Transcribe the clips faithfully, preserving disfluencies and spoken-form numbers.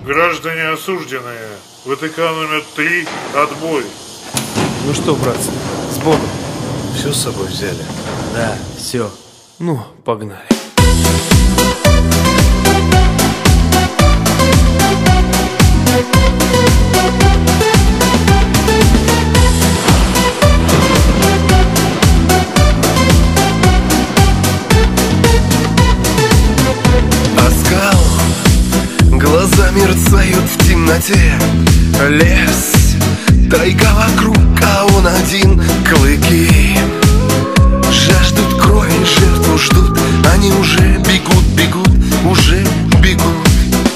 Граждане осужденные, ВТК номер три, отбой. Ну что, братцы, с Богом. Все с собой взяли? Да, все. Ну, погнали. Оскал, глаза мерцают в темноте. Лес, тайга вокруг, а он один. Клыки жаждут крови, жертву ждут. Они уже бегут, бегут, уже бегут.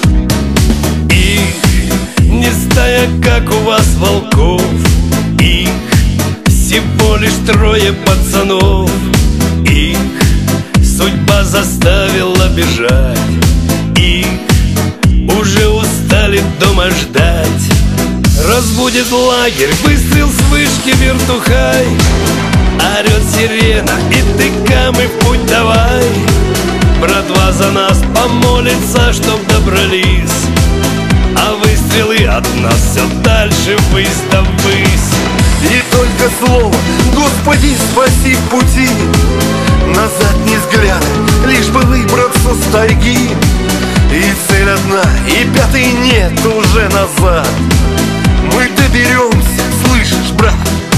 Их не стая, как у вас, волков. Их всего лишь трое пацанов. Их судьба заставила бежать. Их уже устали дома ждать. Разбудит лагерь выстрел с вышки вертухай. Орет сирена, и ТК мы в путь давай. Братва за нас помолится, чтоб добрались. А выстрелы от нас все дальше ввысь да ввысь. И только слово «Господи, спаси в пути». Назад не взгляда, лишь бы выбраться с тайги. И цель одна, и пятой нет уже назад. Мы доберемся, слышишь, брат?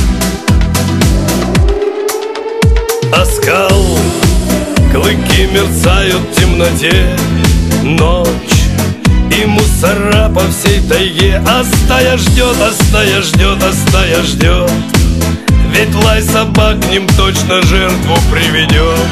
Оскал, клыки мерцают в темноте. Ночь и мусора по всей тайге. А стая ждет, а стая ждет, а стая ждет. Ведь лай собак к ним точно жертву приведет.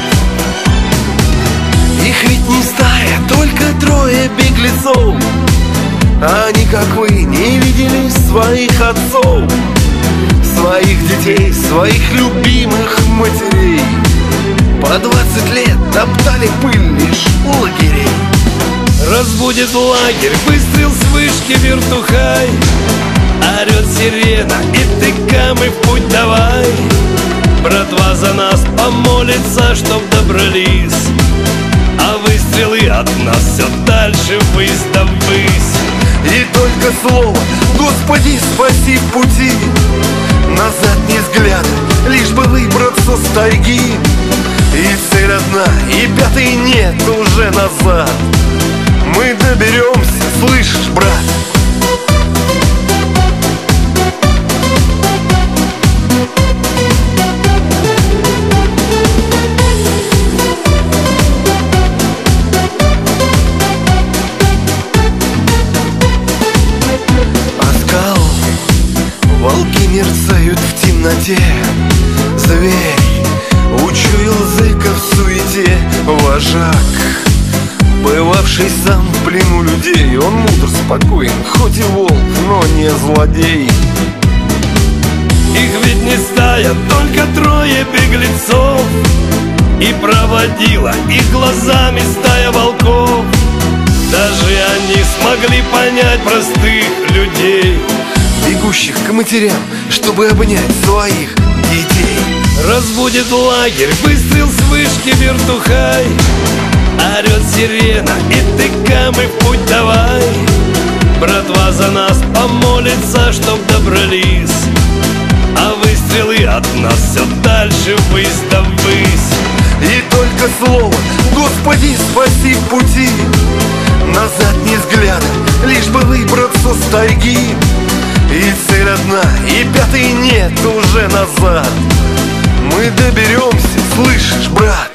Их ведь не стая, только трое беглецов. Они, как вы, не видели своих отцов, своих детей, своих любимых матерей. По двадцать лет топтали пыль лишь у лагерей. Разбудит лагерь выстрел с вышки вертухай. Орет сирена, и ТК мы в путь давай. Братва за нас помолится, чтоб добрались. А выстрелы от нас все дальше ввысь да ввысь. И только слово «Господи, спаси в пути». Назад не взгляда, лишь бы выбраться с тайги. И цель одна, и пятой нет уже назад. Мы доберемся, слышишь, брат? Оскал, волки мерцают в темноте. Зверь учуял зыка в суете. Вожак, бывавший сам в плену людей. Он мудр, спокоен, хоть и волк, но не злодей. Их ведь не стая, только трое беглецов. И проводила их глазами стая волков. Даже они смогли понять простых людей, бегущих к матерям, чтобы обнять своих детей. Разбудит лагерь выстрел с вышки вертухай. Орет сирена, и ТК мы в путь давай. Братва за нас помолится, чтоб добрались. А выстрелы от нас все дальше ввысь да ввысь. И только слово «Господи, спаси в пути». Назад не взгляда, лишь бы выбраться с тайги. И цель одна, и пятой нет уже назад. Мы доберемся, слышишь, брат?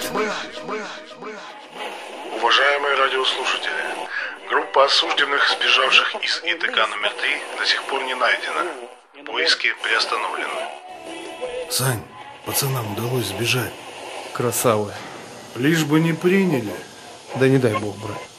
Уважаемые радиослушатели, группа осужденных, сбежавших из ИТК номер три, до сих пор не найдена. Поиски приостановлены. Сань, пацанам удалось сбежать. Красавы. Лишь бы не приняли. Да не дай Бог, брат.